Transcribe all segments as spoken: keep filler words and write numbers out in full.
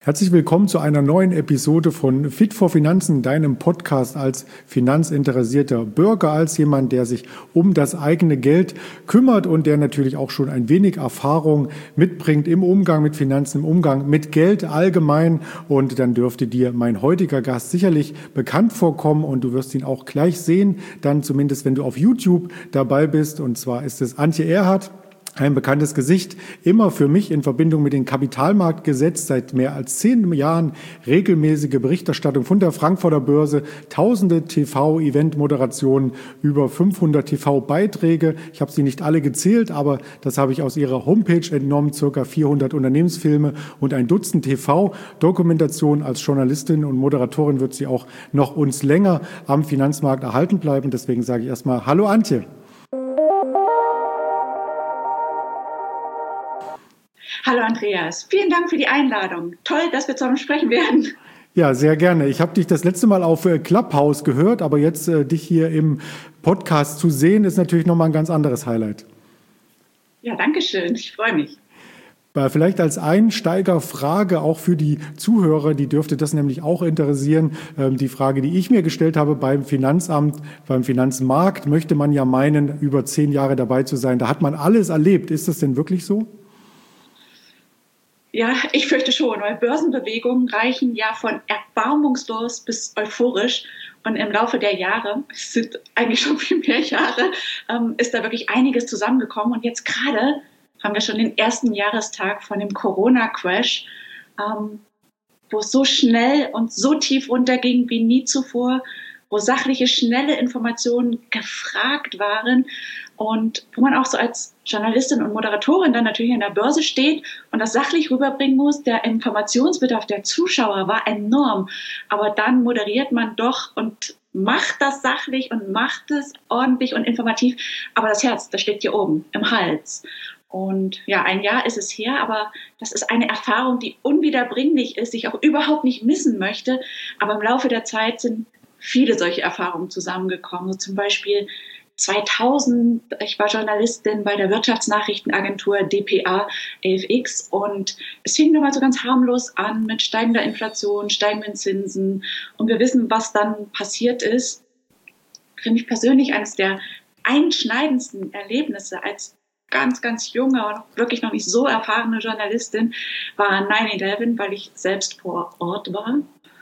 Herzlich willkommen zu einer neuen Episode von Fit for Finanzen, deinem Podcast als finanzinteressierter Bürger, als jemand, der sich um das eigene Geld kümmert und der natürlich auch schon ein wenig Erfahrung mitbringt im Umgang mit Finanzen, im Umgang mit Geld allgemein. Und dann dürfte dir mein heutiger Gast sicherlich bekannt vorkommen und du wirst ihn auch gleich sehen, dann zumindest, wenn du auf YouTube dabei bist. Und zwar ist es Antje Erhardt. Ein bekanntes Gesicht, immer für mich in Verbindung mit dem Kapitalmarkt gesetzt, seit mehr als zehn Jahren regelmäßige Berichterstattung von der Frankfurter Börse, tausende T V-Event-Moderationen, über fünfhundert T V-Beiträge. Ich habe sie nicht alle gezählt, aber das habe ich aus ihrer Homepage entnommen, circa vierhundert Unternehmensfilme und ein Dutzend T V-Dokumentationen. Als Journalistin und Moderatorin wird sie auch noch uns länger am Finanzmarkt erhalten bleiben. Deswegen sage ich erstmal Hallo Antje. Hallo Andreas, vielen Dank für die Einladung. Toll, dass wir zusammen sprechen werden. Ja, sehr gerne. Ich habe dich das letzte Mal auf Clubhouse gehört, aber jetzt äh, dich hier im Podcast zu sehen, ist natürlich nochmal ein ganz anderes Highlight. Ja, danke schön. Ich freue mich. Vielleicht als Einsteigerfrage auch für die Zuhörer, die dürfte das nämlich auch interessieren. Die Frage, die ich mir gestellt habe beim Finanzamt, beim Finanzmarkt, möchte man ja meinen, über zehn Jahre dabei zu sein. Da hat man alles erlebt. Ist das denn wirklich so? Ja, ich fürchte schon, weil Börsenbewegungen reichen ja von erbarmungslos bis euphorisch. Und im Laufe der Jahre, es sind eigentlich schon viel mehr Jahre, ähm, ist da wirklich einiges zusammengekommen. Und jetzt gerade haben wir schon den ersten Jahrestag von dem Corona-Crash, ähm, wo es so schnell und so tief runterging wie nie zuvor, wo sachliche, schnelle Informationen gefragt waren und wo man auch so als Journalistin und Moderatorin dann natürlich an der Börse steht und das sachlich rüberbringen muss. Der Informationsbedarf der Zuschauer war enorm, aber dann moderiert man doch und macht das sachlich und macht es ordentlich und informativ, aber das Herz, das steht hier oben im Hals. Und ja, ein Jahr ist es her, aber das ist eine Erfahrung, die unwiederbringlich ist, die ich auch überhaupt nicht missen möchte, aber im Laufe der Zeit sind viele solche Erfahrungen zusammengekommen. So zum Beispiel zweitausend, ich war Journalistin bei der Wirtschaftsnachrichtenagentur D P A F X und es fing damals so ganz harmlos an mit steigender Inflation, steigenden Zinsen und wir wissen, was dann passiert ist. Für mich persönlich eines der einschneidendsten Erlebnisse als ganz, ganz junge und wirklich noch nicht so erfahrene Journalistin war neun elf, weil ich selbst vor Ort war.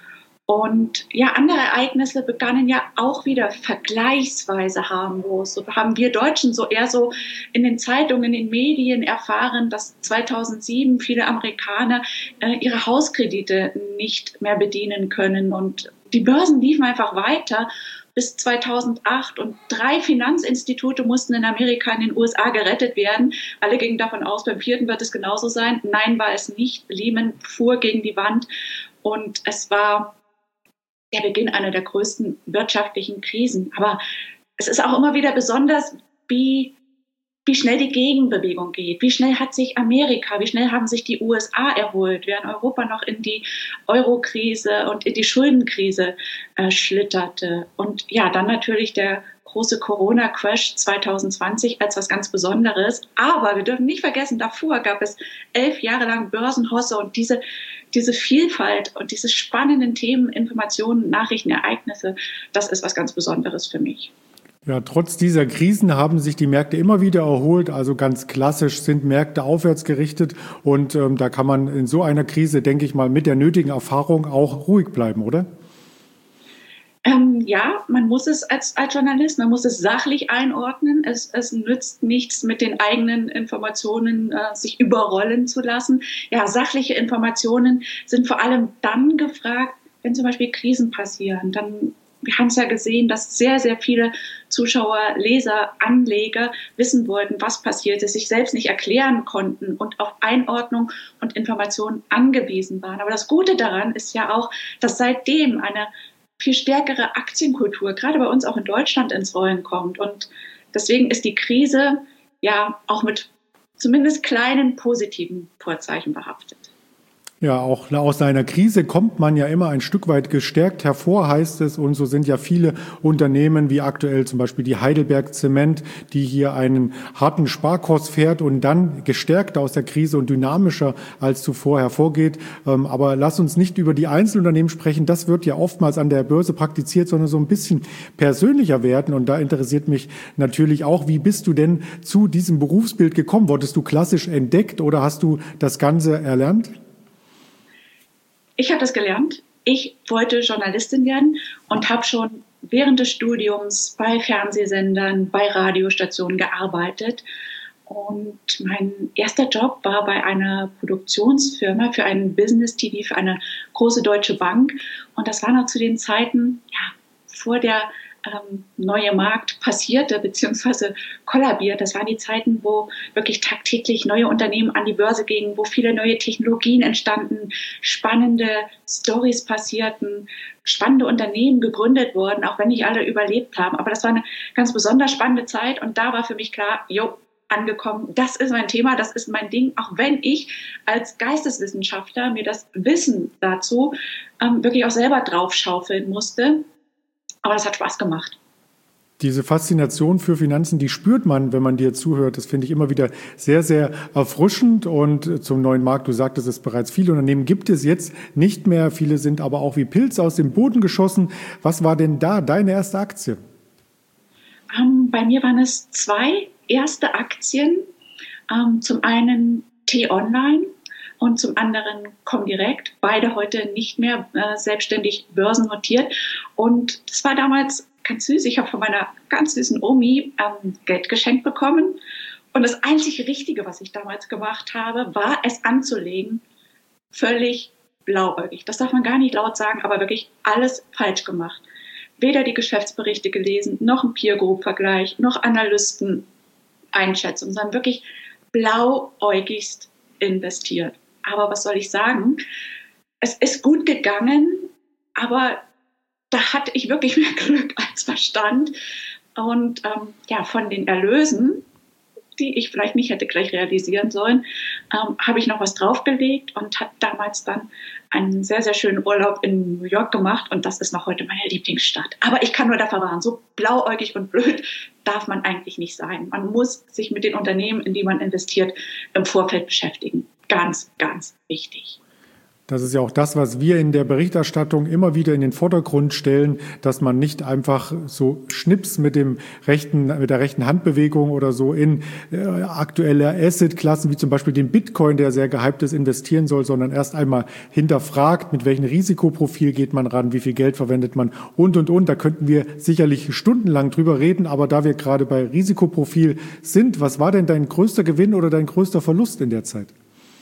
Und ja, andere Ereignisse begannen ja auch wieder vergleichsweise harmlos. So haben wir Deutschen so eher so in den Zeitungen, in den Medien erfahren, dass zweitausendsieben viele Amerikaner äh, ihre Hauskredite nicht mehr bedienen können. Und die Börsen liefen einfach weiter bis zweitausendacht und drei Finanzinstitute mussten in Amerika, in den U S A gerettet werden. Alle gingen davon aus, beim vierten wird es genauso sein. Nein, war es nicht. Lehman fuhr gegen die Wand und es war der Beginn einer der größten wirtschaftlichen Krisen. Aber es ist auch immer wieder besonders, wie, wie schnell die Gegenbewegung geht. Wie schnell hat sich Amerika, wie schnell haben sich die U S A erholt, während Europa noch in die Euro-Krise und in die Schuldenkrise äh, schlitterte. Und ja, dann natürlich der große Corona-Crash zweitausendzwanzig als was ganz Besonderes. Aber wir dürfen nicht vergessen, davor gab es elf Jahre lang Börsenhosse und diese, diese Vielfalt und diese spannenden Themen, Informationen, Nachrichten, Ereignisse, das ist was ganz Besonderes für mich. Ja, trotz dieser Krisen haben sich die Märkte immer wieder erholt. Also ganz klassisch sind Märkte aufwärts gerichtet. Und ähm, da kann man in so einer Krise, denke ich mal, mit der nötigen Erfahrung auch ruhig bleiben, oder? Ähm, ja, man muss es als, als Journalist, man muss es sachlich einordnen. Es, es nützt nichts, mit den eigenen Informationen äh, sich überrollen zu lassen. Ja, sachliche Informationen sind vor allem dann gefragt, wenn zum Beispiel Krisen passieren. Dann, wir haben es ja gesehen, dass sehr, sehr viele Zuschauer, Leser, Anleger wissen wollten, was passiert ist, sich selbst nicht erklären konnten und auf Einordnung und Informationen angewiesen waren. Aber das Gute daran ist ja auch, dass seitdem eine viel stärkere Aktienkultur, gerade bei uns auch in Deutschland, ins Rollen kommt. Und deswegen ist die Krise ja auch mit zumindest kleinen positiven Vorzeichen behaftet. Ja, auch aus einer Krise kommt man ja immer ein Stück weit gestärkt hervor, heißt es. Und so sind ja viele Unternehmen, wie aktuell zum Beispiel die Heidelberg Zement, die hier einen harten Sparkurs fährt und dann gestärkter aus der Krise und dynamischer als zuvor hervorgeht. Aber lass uns nicht über die Einzelunternehmen sprechen. Das wird ja oftmals an der Börse praktiziert, sondern so ein bisschen persönlicher werden. Und da interessiert mich natürlich auch, wie bist du denn zu diesem Berufsbild gekommen? Wurdest du klassisch entdeckt oder hast du das Ganze erlernt? Ich habe das gelernt. Ich wollte Journalistin werden und habe schon während des Studiums bei Fernsehsendern, bei Radiostationen gearbeitet. Und mein erster Job war bei einer Produktionsfirma für einen Business-T V für eine große deutsche Bank. Und das war noch zu den Zeiten, ja, vor der ähm, neue Markt passierte bzw. kollabiert. Das waren die Zeiten, wo wirklich tagtäglich neue Unternehmen an die Börse gingen, wo viele neue Technologien entstanden, spannende Stories passierten, spannende Unternehmen gegründet wurden, auch wenn nicht alle überlebt haben. Aber das war eine ganz besonders spannende Zeit und da war für mich klar, jo, angekommen, das ist mein Thema, das ist mein Ding, auch wenn ich als Geisteswissenschaftler mir das Wissen dazu ähm, wirklich auch selber draufschaufeln musste. Aber das hat Spaß gemacht. Diese Faszination für Finanzen, die spürt man, wenn man dir zuhört. Das finde ich immer wieder sehr, sehr erfrischend. Und zum neuen Markt, du sagtest es bereits, viele Unternehmen gibt es jetzt nicht mehr. Viele sind aber auch wie Pilze aus dem Boden geschossen. Was war denn da deine erste Aktie? Ähm, bei mir waren es zwei erste Aktien. Ähm, zum einen T-Online und zum anderen Comdirect, beide heute nicht mehr äh, selbstständig börsennotiert. Und das war damals ganz süß. Ich habe von meiner ganz süßen Omi ähm, Geld geschenkt bekommen. Und das einzige Richtige, was ich damals gemacht habe, war es anzulegen. Völlig blauäugig. Das darf man gar nicht laut sagen, aber wirklich alles falsch gemacht. Weder die Geschäftsberichte gelesen, noch ein Peer-Group-Vergleich, noch Analysten-Einschätzung, sondern wirklich blauäugigst investiert. Aber was soll ich sagen? Es ist gut gegangen, aber da hatte ich wirklich mehr Glück als Verstand. Und ähm, ja, von den Erlösen, die ich vielleicht nicht hätte gleich realisieren sollen, ähm, habe ich noch was draufgelegt und habe damals dann einen sehr, sehr schönen Urlaub in New York gemacht. Und das ist noch heute meine Lieblingsstadt. Aber ich kann nur davor warnen, so blauäugig und blöd darf man eigentlich nicht sein. Man muss sich mit den Unternehmen, in die man investiert, im Vorfeld beschäftigen. Ganz, ganz wichtig. Das ist ja auch das, was wir in der Berichterstattung immer wieder in den Vordergrund stellen, dass man nicht einfach so schnips mit dem rechten, mit der rechten Handbewegung oder so in äh, aktuelle Assetklassen wie zum Beispiel den Bitcoin, der sehr gehypt ist, investieren soll, sondern erst einmal hinterfragt, mit welchem Risikoprofil geht man ran, wie viel Geld verwendet man und, und, und. Da könnten wir sicherlich stundenlang drüber reden, aber da wir gerade bei Risikoprofil sind, was war denn dein größter Gewinn oder dein größter Verlust in der Zeit?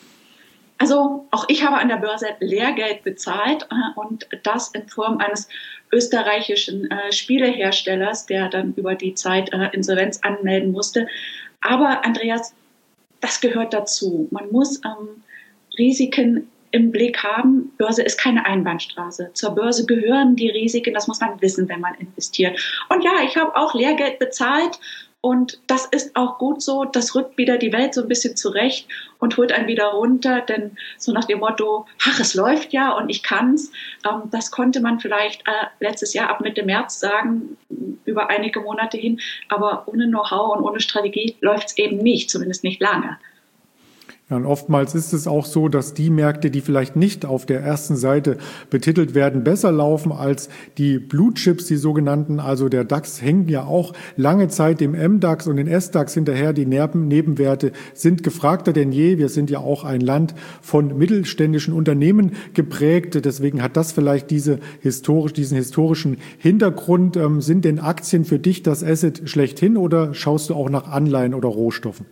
Also auch ich habe an der Börse Lehrgeld bezahlt äh, und das in Form eines österreichischen äh, Spieleherstellers, der dann über die Zeit äh, Insolvenz anmelden musste. Aber Andreas, das gehört dazu. Man muss ähm, Risiken im Blick haben. Börse ist keine Einbahnstraße. Zur Börse gehören die Risiken, das muss man wissen, wenn man investiert. Und ja, ich habe auch Lehrgeld bezahlt. Und das ist auch gut so, das rückt wieder die Welt so ein bisschen zurecht und holt einen wieder runter, denn so nach dem Motto, ach, es läuft ja und ich kann's, ähm, das konnte man vielleicht äh, letztes Jahr ab Mitte März sagen, über einige Monate hin, aber ohne Know-how und ohne Strategie läuft's eben nicht, zumindest nicht lange. Ja, und oftmals ist es auch so, dass die Märkte, die vielleicht nicht auf der ersten Seite betitelt werden, besser laufen als die Blue Chips, die sogenannten. Also der DAX hängt ja auch lange Zeit dem M DAX und den S DAX hinterher. Die Nebenwerte sind gefragter denn je. Wir sind ja auch ein Land von mittelständischen Unternehmen geprägt. Deswegen hat das vielleicht diese historisch, diesen historischen Hintergrund. Ähm, sind denn Aktien für dich das Asset schlechthin oder schaust du auch nach Anleihen oder Rohstoffen?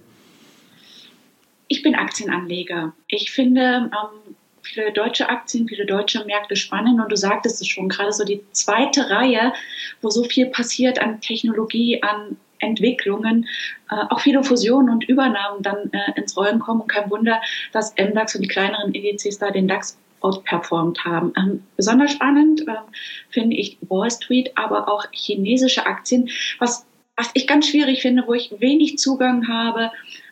Ich bin Aktienanleger. Ich finde ähm, viele deutsche Aktien, viele deutsche Märkte spannend. Und du sagtest es schon, gerade so die zweite Reihe, wo so viel passiert an Technologie, an Entwicklungen, äh, auch viele Fusionen und Übernahmen dann äh, ins Rollen kommen. Und kein Wunder, dass M DAX und die kleineren Indizes da den DAX outperformt haben. Ähm, besonders spannend äh, finde ich Wall Street, aber auch chinesische Aktien. Was, was ich ganz schwierig finde, wo ich wenig Zugang habe,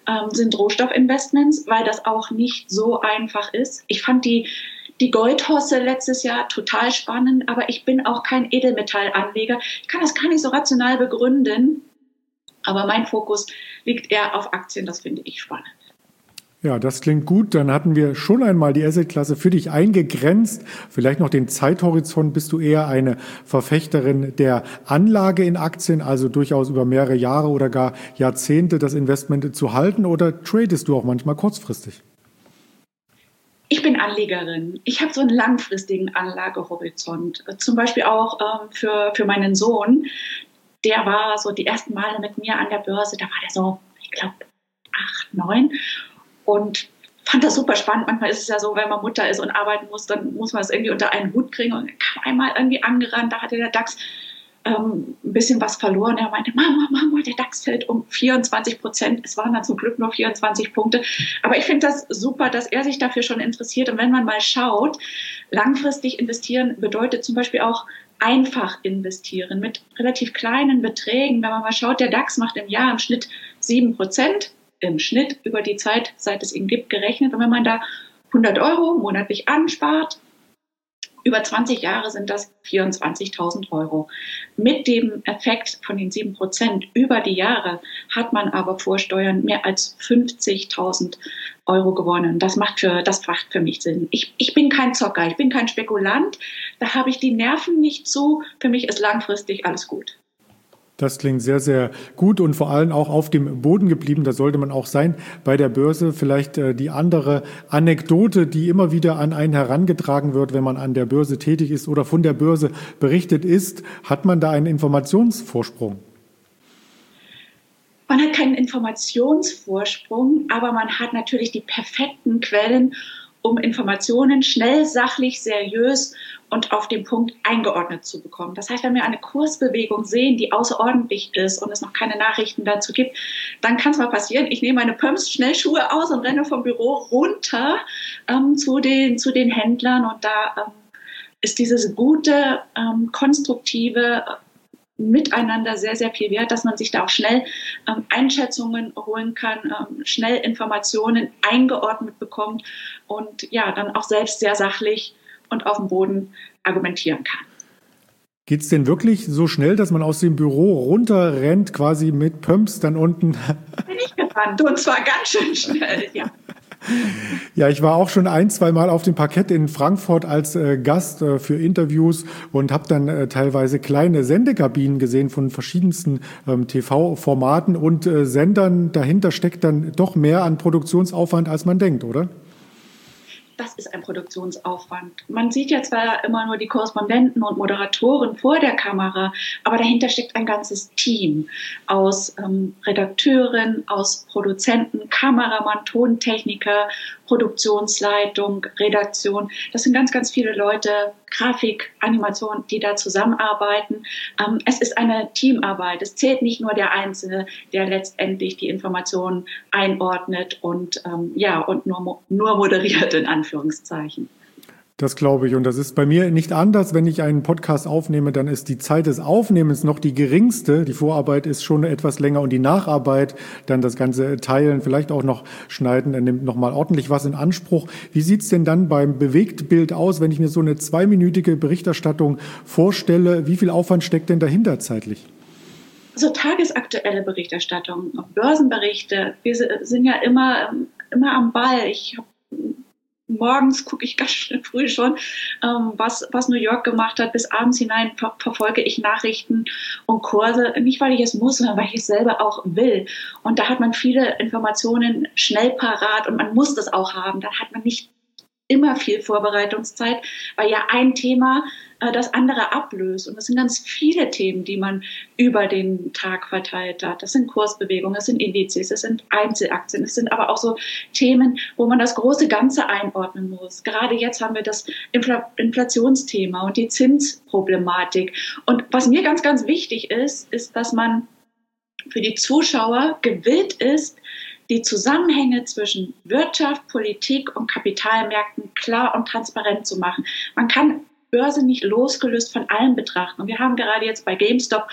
ähm, sind Rohstoffinvestments, weil das auch nicht so einfach ist. Ich fand die Die Goldhosse letztes Jahr total spannend, aber ich bin auch kein Edelmetallanleger. Ich kann das gar nicht so rational begründen, aber mein Fokus liegt eher auf Aktien, das finde ich spannend. Ja, das klingt gut. Dann hatten wir schon einmal die Assetklasse für dich eingegrenzt. Vielleicht noch den Zeithorizont. Bist du eher eine Verfechterin der Anlage in Aktien, also durchaus über mehrere Jahre oder gar Jahrzehnte das Investment zu halten, oder tradest du auch manchmal kurzfristig? Ich bin Anlegerin. Ich habe so einen langfristigen Anlagehorizont. Zum Beispiel auch ähm, für, für meinen Sohn. Der war so die ersten Male mit mir an der Börse. Da war der so, ich glaube, acht, neun. Und fand das super spannend. Manchmal ist es ja so, wenn man Mutter ist und arbeiten muss, dann muss man es irgendwie unter einen Hut kriegen. Und er kam einmal irgendwie angerannt. Da hatte der DAX ähm, ein bisschen was verloren. Er meinte, Mama, Mama, der DAX fällt um vierundzwanzig Prozent. Es waren dann zum Glück nur vierundzwanzig Punkte. Aber ich finde das super, dass er sich dafür schon interessiert. Und wenn man mal schaut, langfristig investieren bedeutet zum Beispiel auch einfach investieren mit relativ kleinen Beträgen. Wenn man mal schaut, der DAX macht im Jahr im Schnitt sieben Prozent, im Schnitt über die Zeit, seit es ihn gibt, gerechnet. Und wenn man da hundert Euro monatlich anspart, über zwanzig Jahre sind das vierundzwanzigtausend Euro. Mit dem Effekt von den sieben Prozent über die Jahre hat man aber vor Steuern mehr als fünfzigtausend Euro gewonnen. Das macht für, das macht für mich Sinn. Ich, ich bin kein Zocker, ich bin kein Spekulant. Da habe ich die Nerven nicht zu. Für mich ist langfristig alles gut. Das klingt sehr, sehr gut und vor allem auch auf dem Boden geblieben. Da sollte man auch sein bei der Börse. Vielleicht äh, die andere Anekdote, die immer wieder an einen herangetragen wird, wenn man an der Börse tätig ist oder von der Börse berichtet ist. Hat man da einen Informationsvorsprung? Man hat keinen Informationsvorsprung, aber man hat natürlich die perfekten Quellen, um Informationen schnell, sachlich, seriös und auf den Punkt eingeordnet zu bekommen. Das heißt, wenn wir eine Kursbewegung sehen, die außerordentlich ist und es noch keine Nachrichten dazu gibt, dann kann es mal passieren, ich nehme meine Pumps, Schnellschuhe aus und renne vom Büro runter ähm, zu den, zu den Händlern. Und da ähm, ist dieses gute, ähm, konstruktive Miteinander sehr, sehr viel wert, dass man sich da auch schnell ähm, Einschätzungen holen kann, ähm, schnell Informationen eingeordnet bekommt und ja, dann auch selbst sehr sachlich und auf dem Boden argumentieren kann. Geht es denn wirklich so schnell, dass man aus dem Büro runterrennt, quasi mit Pumps dann unten? Bin ich gerannt und zwar ganz schön schnell, ja. Ja, ich war auch schon ein, zwei Mal auf dem Parkett in Frankfurt als äh, Gast äh, für Interviews und habe dann äh, teilweise kleine Sendekabinen gesehen von verschiedensten ähm, T V-Formaten und äh, Sendern. Dahinter steckt dann doch mehr an Produktionsaufwand, als man denkt, oder? Das ist ein Produktionsaufwand. Man sieht ja zwar immer nur die Korrespondenten und Moderatoren vor der Kamera, aber dahinter steckt ein ganzes Team aus ähm, Redakteuren, aus Produzenten, Kameramann, Tontechniker, Produktionsleitung, Redaktion. Das sind ganz, ganz viele Leute, Grafik, Animation, die da zusammenarbeiten. Ähm, es ist eine Teamarbeit. Es zählt nicht nur der Einzelne, der letztendlich die Informationen einordnet und ähm, ja und nur, nur moderiert in Anführungszeichen. Das glaube ich. Und das ist bei mir nicht anders. Wenn ich einen Podcast aufnehme, dann ist die Zeit des Aufnehmens noch die geringste. Die Vorarbeit ist schon etwas länger und die Nacharbeit, dann das ganze Teilen, vielleicht auch noch schneiden, dann nimmt noch mal ordentlich was in Anspruch. Wie sieht's denn dann beim Bewegtbild aus, wenn ich mir so eine zweiminütige Berichterstattung vorstelle? Wie viel Aufwand steckt denn dahinter zeitlich? So tagesaktuelle Berichterstattung, Börsenberichte. Wir sind ja immer, immer am Ball. Ich habe Morgens gucke ich ganz schön früh schon, ähm, was, was New York gemacht hat. Bis abends hinein ver verfolge ich Nachrichten und Kurse. Nicht, weil ich es muss, sondern weil ich es selber auch will. Und da hat man viele Informationen schnell parat und man muss das auch haben. Da hat man nicht immer viel Vorbereitungszeit, weil ja ein Thema äh, das andere ablöst. Und das sind ganz viele Themen, die man über den Tag verteilt hat. Das sind Kursbewegungen, das sind Indizes, das sind Einzelaktien, das sind aber auch so Themen, wo man das große Ganze einordnen muss. Gerade jetzt haben wir das Infl- Inflationsthema und die Zinsproblematik. Und was mir ganz, ganz wichtig ist, ist, dass man für die Zuschauer gewillt ist, die Zusammenhänge zwischen Wirtschaft, Politik und Kapitalmärkten klar und transparent zu machen. Man kann Börse nicht losgelöst von allem betrachten. Und wir haben gerade jetzt bei GameStop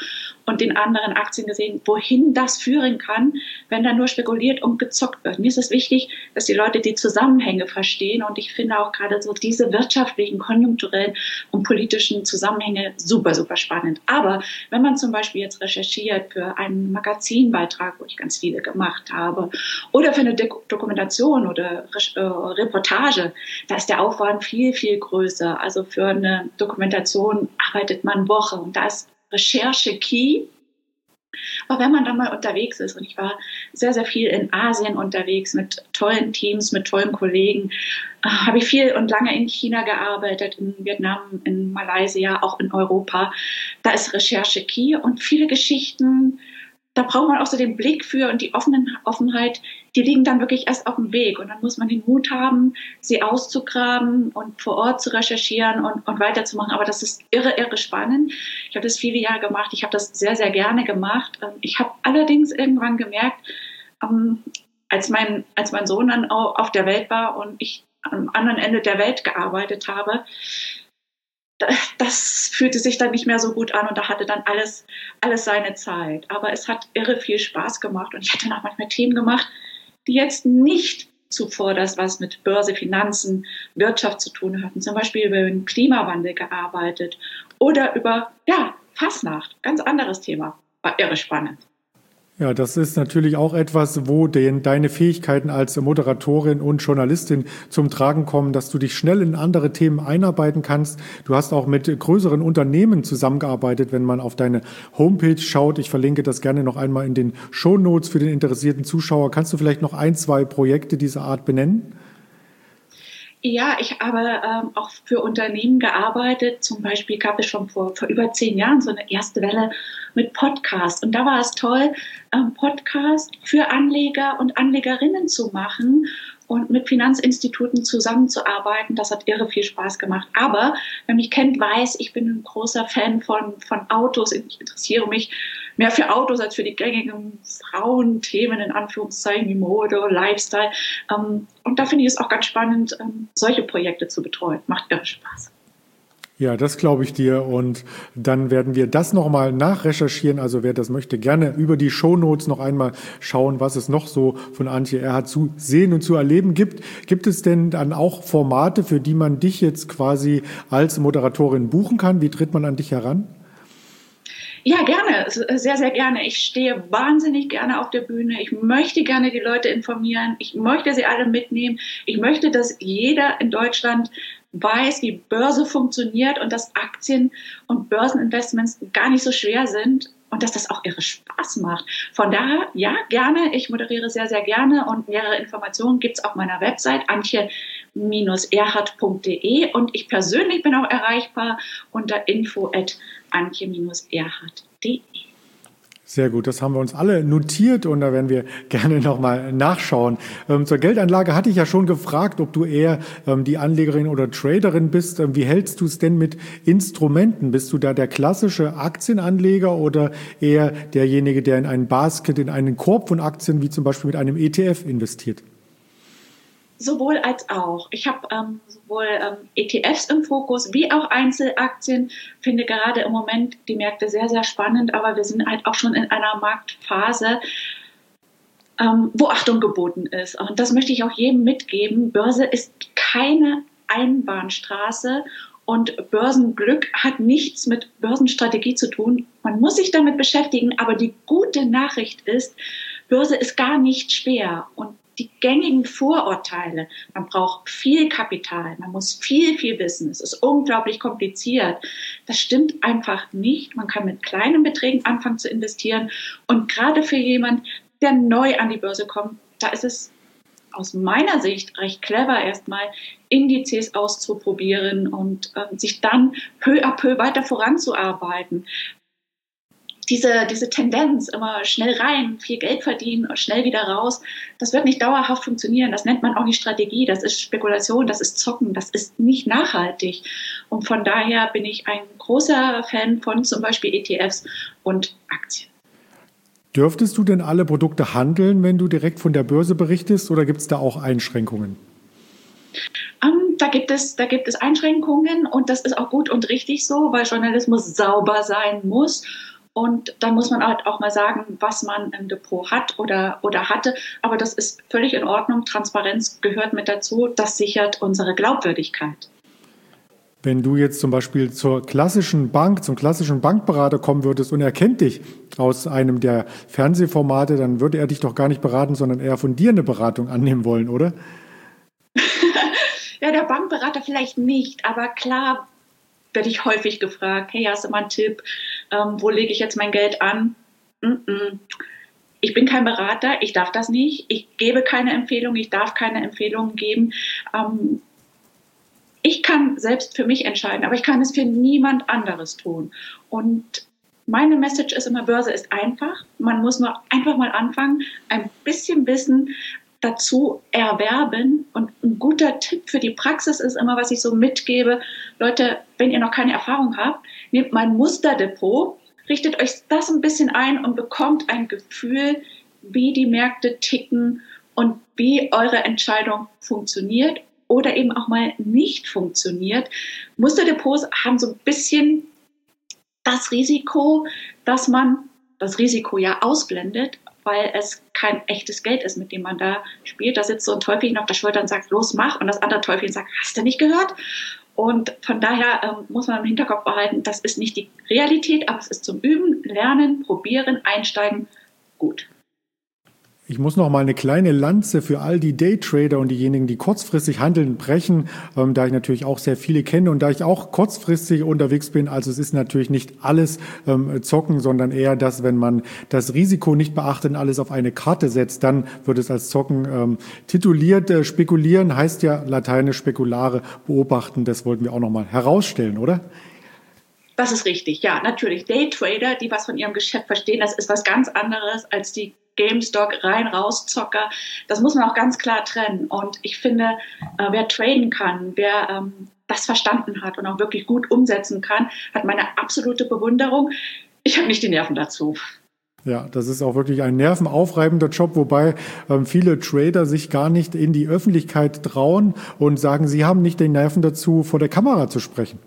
und den anderen Aktien gesehen, wohin das führen kann, wenn da nur spekuliert und gezockt wird. Mir ist es wichtig, dass die Leute die Zusammenhänge verstehen und ich finde auch gerade so diese wirtschaftlichen, konjunkturellen und politischen Zusammenhänge super, super spannend. Aber wenn man zum Beispiel jetzt recherchiert für einen Magazinbeitrag, wo ich ganz viele gemacht habe, oder für eine Dokumentation oder Reportage, da ist der Aufwand viel, viel größer. Also für eine Dokumentation arbeitet man Woche und da ist Recherche key. Aber wenn man dann mal unterwegs ist, und ich war sehr, sehr viel in Asien unterwegs mit tollen Teams, mit tollen Kollegen, äh, habe ich viel und lange in China gearbeitet, in Vietnam, in Malaysia, auch in Europa. Da ist Recherche key und viele Geschichten, da braucht man auch so den Blick für und die Offenen, Offenheit, die liegen dann wirklich erst auf dem Weg. Und dann muss man den Mut haben, sie auszugraben und vor Ort zu recherchieren und, und weiterzumachen. Aber das ist irre, irre spannend. Ich habe das viele Jahre gemacht. Ich habe das sehr, sehr gerne gemacht. Ich habe allerdings irgendwann gemerkt, als mein, als mein Sohn dann auf der Welt war und ich am anderen Ende der Welt gearbeitet habe, das fühlte sich dann nicht mehr so gut an und da hatte dann alles, alles seine Zeit. Aber es hat irre viel Spaß gemacht und ich hatte dann auch manchmal Themen gemacht, die jetzt nicht zuvor das, was mit Börse, Finanzen, Wirtschaft zu tun hatten. Zum Beispiel über den Klimawandel gearbeitet oder über, ja, Fasnacht, ganz anderes Thema. War irre spannend. Ja, das ist natürlich auch etwas, wo den, deine Fähigkeiten als Moderatorin und Journalistin zum Tragen kommen, dass du dich schnell in andere Themen einarbeiten kannst. Du hast auch mit größeren Unternehmen zusammengearbeitet, wenn man auf deine Homepage schaut. Ich verlinke das gerne noch einmal in den Shownotes für den interessierten Zuschauer. Kannst du vielleicht noch ein, zwei Projekte dieser Art benennen? Ja, ich habe ähm, auch für Unternehmen gearbeitet. Zum Beispiel gab es schon vor, vor über zehn Jahren so eine erste Welle mit Podcast. Und da war es toll, ähm, Podcast für Anleger und Anlegerinnen zu machen und mit Finanzinstituten zusammenzuarbeiten. Das hat irre viel Spaß gemacht. Aber wer mich kennt, weiß, ich bin ein großer Fan von, von Autos. Ich interessiere mich mehr für Autos als für die gängigen Frauenthemen, in Anführungszeichen, wie Mode, Lifestyle. Und da finde ich es auch ganz spannend, solche Projekte zu betreuen. Macht irre Spaß. Ja, das glaube ich dir. Und dann werden wir das nochmal nachrecherchieren. Also wer das möchte, gerne über die Shownotes noch einmal schauen, was es noch so von Antje Erhardt zu sehen und zu erleben gibt. Gibt es denn dann auch Formate, für die man dich jetzt quasi als Moderatorin buchen kann? Wie tritt man an dich heran? Ja, gerne, sehr, sehr gerne. Ich stehe wahnsinnig gerne auf der Bühne. Ich möchte gerne die Leute informieren. Ich möchte sie alle mitnehmen. Ich möchte, dass jeder in Deutschland weiß, wie Börse funktioniert und dass Aktien und Börseninvestments gar nicht so schwer sind und dass das auch irre Spaß macht. Von daher, ja, gerne. Ich moderiere sehr, sehr gerne und mehrere Informationen gibt es auf meiner Website antje erhardt punkt de und ich persönlich bin auch erreichbar unter info at antje erhardt punkt de. Sehr gut, das haben wir uns alle notiert und da werden wir gerne nochmal nachschauen. Ähm, zur Geldanlage hatte ich ja schon gefragt, ob du eher ähm, die Anlegerin oder Traderin bist. Ähm, wie hältst du es denn mit Instrumenten? Bist du da der klassische Aktienanleger oder eher derjenige, der in einen Basket, in einen Korb von Aktien, wie zum Beispiel mit einem E T F investiert? Sowohl als auch. Ich habe ähm, sowohl ähm, E T Fs im Fokus wie auch Einzelaktien. Finde gerade im Moment die Märkte sehr, sehr spannend, aber wir sind halt auch schon in einer Marktphase, ähm, wo Achtung geboten ist. Und das möchte ich auch jedem mitgeben. Börse ist keine Einbahnstraße und Börsenglück hat nichts mit Börsenstrategie zu tun. Man muss sich damit beschäftigen, aber die gute Nachricht ist, Börse ist gar nicht schwer und die gängigen Vorurteile, man braucht viel Kapital, man muss viel, viel wissen, es ist unglaublich kompliziert. Das stimmt einfach nicht. Man kann mit kleinen Beträgen anfangen zu investieren. Und gerade für jemanden, der neu an die Börse kommt, da ist es aus meiner Sicht recht clever, erstmal Indizes auszuprobieren und äh, sich dann peu à peu weiter voranzuarbeiten. Diese, diese Tendenz, immer schnell rein, viel Geld verdienen und schnell wieder raus, das wird nicht dauerhaft funktionieren. Das nennt man auch nicht Strategie, das ist Spekulation, das ist Zocken, das ist nicht nachhaltig. Und von daher bin ich ein großer Fan von zum Beispiel E T Fs und Aktien. Dürftest du denn alle Produkte handeln, wenn du direkt von der Börse berichtest, oder gibt es da auch Einschränkungen? Um, da gibt es, da gibt es Einschränkungen und das ist auch gut und richtig so, weil Journalismus sauber sein muss. Und dann muss man halt auch mal sagen, was man im Depot hat oder, oder hatte. Aber das ist völlig in Ordnung. Transparenz gehört mit dazu. Das sichert unsere Glaubwürdigkeit. Wenn du jetzt zum Beispiel zur klassischen Bank, zum klassischen Bankberater kommen würdest und er kennt dich aus einem der Fernsehformate, dann würde er dich doch gar nicht beraten, sondern eher von dir eine Beratung annehmen wollen, oder? Ja, der Bankberater vielleicht nicht, aber klar werde ich häufig gefragt, hey, hast du mal einen Tipp, ähm, wo lege ich jetzt mein Geld an? Mm-mm. Ich bin kein Berater, ich darf das nicht, ich gebe keine Empfehlung, ich darf keine Empfehlungen geben. Ähm, ich kann selbst für mich entscheiden, aber ich kann es für niemand anderes tun. Und meine Message ist immer, Börse ist einfach, man muss nur einfach mal anfangen, ein bisschen Wissen dazu erwerben. Und ein guter Tipp für die Praxis ist immer, was ich so mitgebe, Leute, wenn ihr noch keine Erfahrung habt, nehmt mein Musterdepot, richtet euch das ein bisschen ein und bekommt ein Gefühl, wie die Märkte ticken und wie eure Entscheidung funktioniert oder eben auch mal nicht funktioniert. Musterdepots haben so ein bisschen das Risiko, dass man das Risiko ja ausblendet, weil es kein echtes Geld ist, mit dem man da spielt. Da sitzt so ein Teufelchen auf der Schulter und sagt, los, mach. Und das andere Teufelchen sagt, hast du nicht gehört? Und von daher ähm, muss man im Hinterkopf behalten, das ist nicht die Realität, aber es ist zum Üben, Lernen, Probieren, Einsteigen, gut. Ich muss noch mal eine kleine Lanze für all die Daytrader und diejenigen, die kurzfristig handeln, brechen, ähm, da ich natürlich auch sehr viele kenne und da ich auch kurzfristig unterwegs bin. Also es ist natürlich nicht alles ähm, Zocken, sondern eher das, wenn man das Risiko nicht beachtet und alles auf eine Karte setzt, dann wird es als Zocken ähm, tituliert. Äh, spekulieren heißt ja lateinisch speculare, beobachten. Das wollten wir auch noch mal herausstellen, oder? Das ist richtig, ja, natürlich. Daytrader, die was von ihrem Geschäft verstehen, das ist was ganz anderes als die GameStop rein-raus-Zocker. Das muss man auch ganz klar trennen. Und ich finde, äh, wer traden kann, wer ähm, das verstanden hat und auch wirklich gut umsetzen kann, hat meine absolute Bewunderung. Ich habe nicht die Nerven dazu. Ja, das ist auch wirklich ein nervenaufreibender Job, wobei ähm, viele Trader sich gar nicht in die Öffentlichkeit trauen und sagen, sie haben nicht den Nerven dazu, vor der Kamera zu sprechen.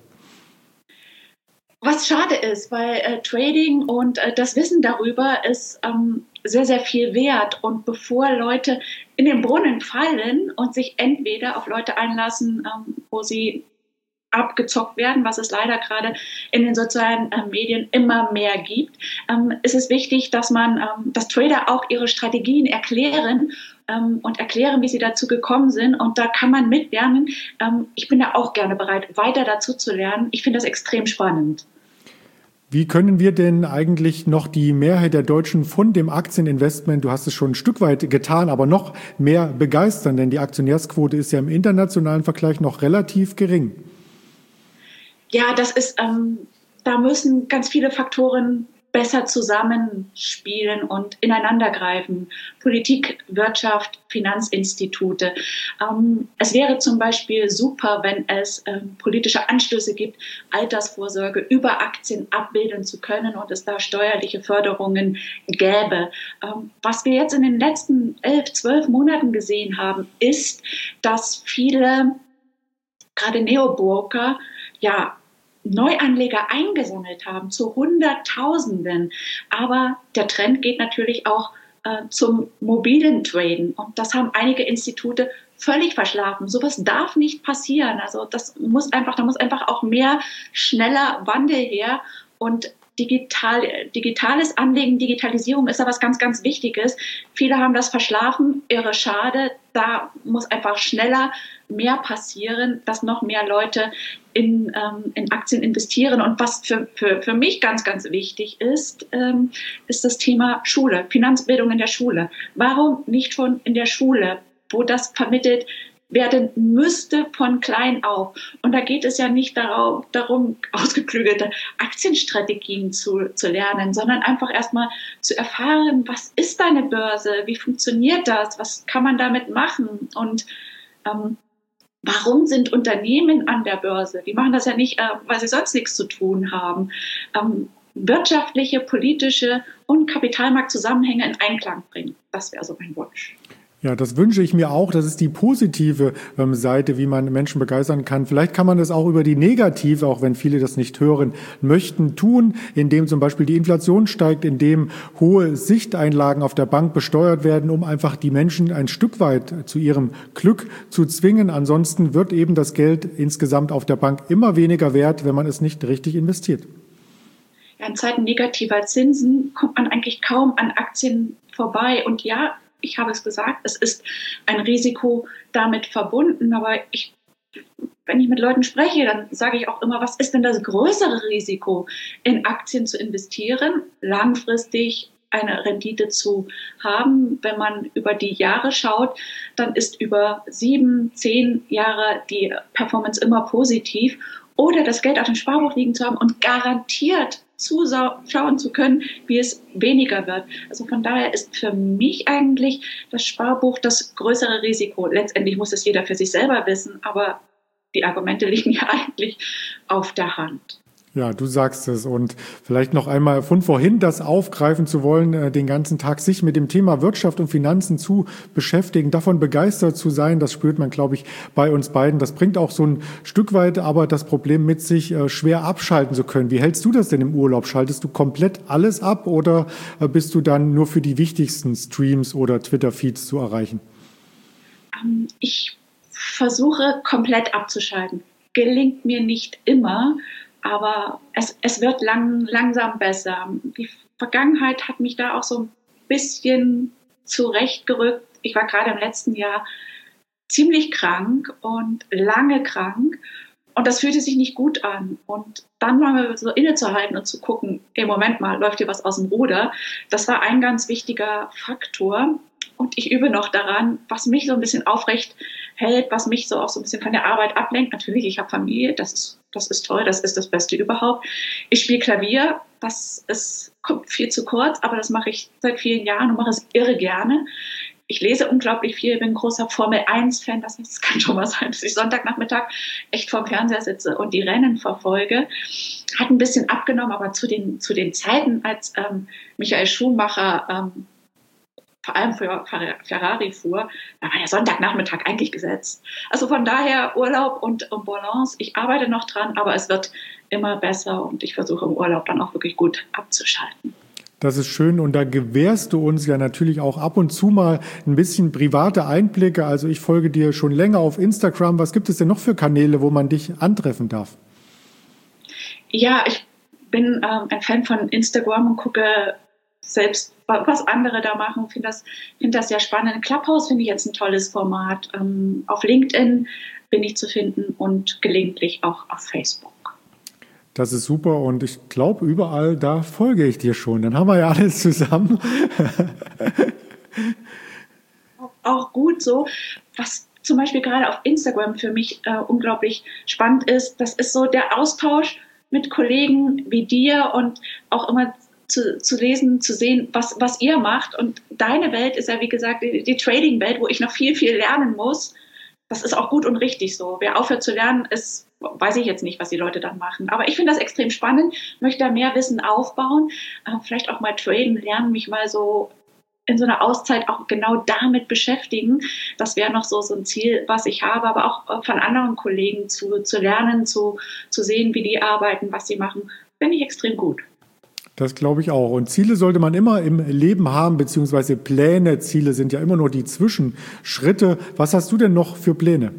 Was schade ist, weil äh, Trading und äh, das Wissen darüber ist ähm, sehr, sehr viel wert. Und bevor Leute in den Brunnen fallen und sich entweder auf Leute einlassen, ähm, wo sie abgezockt werden, was es leider gerade in den sozialen äh, Medien immer mehr gibt, ähm, ist es wichtig, dass man, ähm, dass Trader auch ihre Strategien erklären ähm, und erklären, wie sie dazu gekommen sind. Und da kann man mitlernen. Ähm, ich bin da auch gerne bereit, weiter dazu zu lernen. Ich finde das extrem spannend. Wie können wir denn eigentlich noch die Mehrheit der Deutschen von dem Aktieninvestment, du hast es schon ein Stück weit getan, aber noch mehr begeistern? Denn die Aktionärsquote ist ja im internationalen Vergleich noch relativ gering. Ja, das ist, ähm, da müssen ganz viele Faktoren besser zusammenspielen und ineinandergreifen. Politik, Wirtschaft, Finanzinstitute. Ähm, es wäre zum Beispiel super, wenn es ähm, politische Anstöße gibt, Altersvorsorge über Aktien abbilden zu können und es da steuerliche Förderungen gäbe. Ähm, was wir jetzt in den letzten elf, zwölf Monaten gesehen haben, ist, dass viele, gerade Neobroker, ja, Neuanleger eingesammelt haben zu Hunderttausenden. Aber der Trend geht natürlich auch äh, zum mobilen Traden. Und das haben einige Institute völlig verschlafen. Sowas darf nicht passieren. Also das muss einfach, da muss einfach auch mehr schneller Wandel her. Und digital, digitales Anlegen, Digitalisierung ist da was ganz, ganz Wichtiges. Viele haben das verschlafen, irre schade. Da muss einfach schneller mehr passieren, dass noch mehr Leute in, ähm, in Aktien investieren. Und was für, für, für mich ganz, ganz wichtig ist, ähm, ist das Thema Schule, Finanzbildung in der Schule. Warum nicht schon in der Schule, wo das vermittelt werden müsste von klein auf. Und da geht es ja nicht darauf, darum, ausgeklügelte Aktienstrategien zu, zu lernen, sondern einfach erstmal zu erfahren, was ist eine Börse, wie funktioniert das, was kann man damit machen und ähm, warum sind Unternehmen an der Börse? Die machen das ja nicht, äh, weil sie sonst nichts zu tun haben. Ähm, wirtschaftliche, politische und Kapitalmarktzusammenhänge in Einklang bringen. Das wäre so mein Wunsch. Ja, das wünsche ich mir auch. Das ist die positive ähm, Seite, wie man Menschen begeistern kann. Vielleicht kann man das auch über die negative, auch wenn viele das nicht hören möchten, tun, indem zum Beispiel die Inflation steigt, indem hohe Sichteinlagen auf der Bank besteuert werden, um einfach die Menschen ein Stück weit zu ihrem Glück zu zwingen. Ansonsten wird eben das Geld insgesamt auf der Bank immer weniger wert, wenn man es nicht richtig investiert. Ja, in Zeiten negativer Zinsen kommt man eigentlich kaum an Aktien vorbei. Und ja, ich habe es gesagt, es ist ein Risiko damit verbunden, aber ich, wenn ich mit Leuten spreche, dann sage ich auch immer, was ist denn das größere Risiko, in Aktien zu investieren, langfristig eine Rendite zu haben? Wenn man über die Jahre schaut, dann ist über sieben, zehn Jahre die Performance immer positiv. Oder das Geld auf dem Sparbuch liegen zu haben und garantiert zuschauen zu können, wie es weniger wird. Also von daher ist für mich eigentlich das Sparbuch das größere Risiko. Letztendlich muss es jeder für sich selber wissen, aber die Argumente liegen ja eigentlich auf der Hand. Ja, du sagst es. Und vielleicht noch einmal von vorhin das aufgreifen zu wollen, den ganzen Tag sich mit dem Thema Wirtschaft und Finanzen zu beschäftigen, davon begeistert zu sein, das spürt man, glaube ich, bei uns beiden. Das bringt auch so ein Stück weit aber das Problem mit sich, schwer abschalten zu können. Wie hältst du das denn im Urlaub? Schaltest du komplett alles ab oder bist du dann nur für die wichtigsten Streams oder Twitter-Feeds zu erreichen? Ich versuche komplett abzuschalten. Gelingt mir nicht immer. Aber es, es wird lang, langsam besser. Die Vergangenheit hat mich da auch so ein bisschen zurechtgerückt. Ich war gerade im letzten Jahr ziemlich krank und lange krank. Und das fühlte sich nicht gut an. Und dann mal so innezuhalten und zu gucken, hey, Moment mal, läuft hier was aus dem Ruder? Das war ein ganz wichtiger Faktor. Und ich übe noch daran, was mich so ein bisschen aufrecht hält, was mich so auch so ein bisschen von der Arbeit ablenkt. Natürlich, ich habe Familie, das ist, das ist toll, das ist das Beste überhaupt. Ich spiele Klavier, das ist, kommt viel zu kurz, aber das mache ich seit vielen Jahren und mache es irre gerne. Ich lese unglaublich viel, bin ein großer Formel eins Fan, das heißt, es kann schon mal sein, dass ich Sonntagnachmittag echt vorm Fernseher sitze und die Rennen verfolge. Hat ein bisschen abgenommen, aber zu den, zu den Zeiten, als ähm, Michael Schumacher ähm, vor allem für Ferrari fuhr, da war der Sonntagnachmittag eigentlich gesetzt. Also von daher Urlaub und, und Balance. Ich arbeite noch dran, aber es wird immer besser und ich versuche im Urlaub dann auch wirklich gut abzuschalten. Das ist schön und da gewährst du uns ja natürlich auch ab und zu mal ein bisschen private Einblicke. Also ich folge dir schon länger auf Instagram. Was gibt es denn noch für Kanäle, wo man dich antreffen darf? Ja, ich bin ähm, ein Fan von Instagram und gucke selbst, was andere da machen, finde das, find das sehr spannend. Clubhouse finde ich jetzt ein tolles Format. Ähm, auf LinkedIn bin ich zu finden und gelegentlich auch auf Facebook. Das ist super und ich glaube, überall, da folge ich dir schon. Dann haben wir ja alles zusammen. Auch gut so. Was zum Beispiel gerade auf Instagram für mich äh, unglaublich spannend ist, das ist so der Austausch mit Kollegen wie dir und auch immer Zu, zu lesen, zu sehen, was, was ihr macht. Und deine Welt ist ja, wie gesagt, die, die Trading-Welt, wo ich noch viel, viel lernen muss. Das ist auch gut und richtig so. Wer aufhört zu lernen, ist, weiß ich jetzt nicht, was die Leute dann machen. Aber ich finde das extrem spannend, möchte da mehr Wissen aufbauen, äh, vielleicht auch mal traden, lernen, mich mal so in so einer Auszeit auch genau damit beschäftigen. Das wäre noch so, so ein Ziel, was ich habe, aber auch von anderen Kollegen zu, zu lernen, zu, zu sehen, wie die arbeiten, was sie machen, finde ich extrem gut. Das glaube ich auch. Und Ziele sollte man immer im Leben haben, beziehungsweise Pläne. Ziele sind ja immer nur die Zwischenschritte. Was hast du denn noch für Pläne?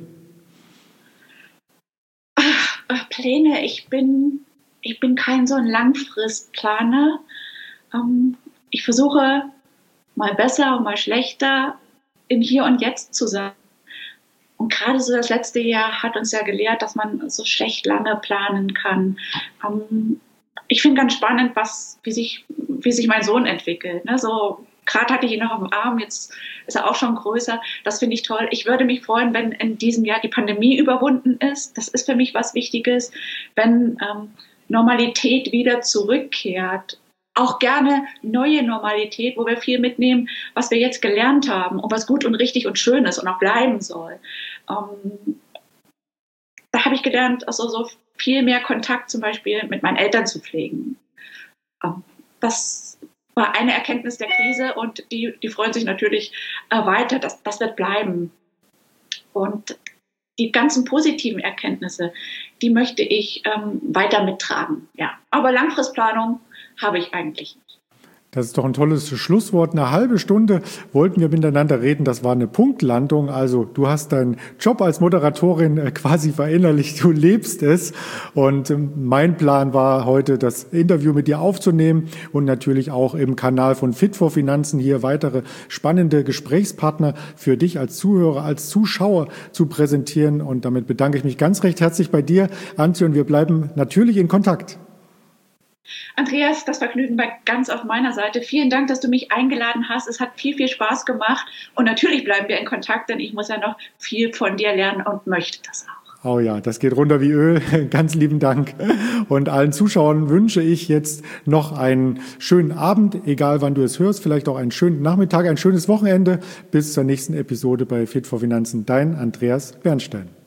Ach, Pläne, ich bin, ich bin kein so ein Langfristplaner. Ähm, ich versuche mal besser und mal schlechter im Hier und Jetzt zu sein. Und gerade so das letzte Jahr hat uns ja gelehrt, dass man so schlecht lange planen kann. Ähm, Ich finde ganz spannend, was, wie sich, wie sich mein Sohn entwickelt. Ne? So, gerade hatte ich ihn noch auf dem Arm, jetzt ist er auch schon größer. Das finde ich toll. Ich würde mich freuen, wenn in diesem Jahr die Pandemie überwunden ist. Das ist für mich was Wichtiges. Wenn ähm, Normalität wieder zurückkehrt. Auch gerne neue Normalität, wo wir viel mitnehmen, was wir jetzt gelernt haben und was gut und richtig und schön ist und auch bleiben soll. Ähm, da habe ich gelernt, also so viel mehr Kontakt zum Beispiel mit meinen Eltern zu pflegen. Das, war eine Erkenntnis der Krise und die, die freuen sich natürlich äh, weiter. Das, das wird bleiben. Und die ganzen positiven Erkenntnisse, die möchte ich ähm, weiter mittragen. Ja. Aber Langfristplanung habe ich eigentlich nicht. Das ist doch ein tolles Schlusswort. Eine halbe Stunde wollten wir miteinander reden. Das war eine Punktlandung. Also du hast deinen Job als Moderatorin quasi verinnerlicht. Du lebst es. Und mein Plan war heute, das Interview mit dir aufzunehmen und natürlich auch im Kanal von Fit for Finanzen hier weitere spannende Gesprächspartner für dich als Zuhörer, als Zuschauer zu präsentieren. Und damit bedanke ich mich ganz recht herzlich bei dir, Antje, und wir bleiben natürlich in Kontakt. Andreas, das Vergnügen war ganz auf meiner Seite. Vielen Dank, dass du mich eingeladen hast. Es hat viel, viel Spaß gemacht. Und natürlich bleiben wir in Kontakt, denn ich muss ja noch viel von dir lernen und möchte das auch. Oh ja, das geht runter wie Öl. Ganz lieben Dank. Und allen Zuschauern wünsche ich jetzt noch einen schönen Abend, egal wann du es hörst, vielleicht auch einen schönen Nachmittag, ein schönes Wochenende. Bis zur nächsten Episode bei Fit for Finanzen. Dein Andreas Bernstein.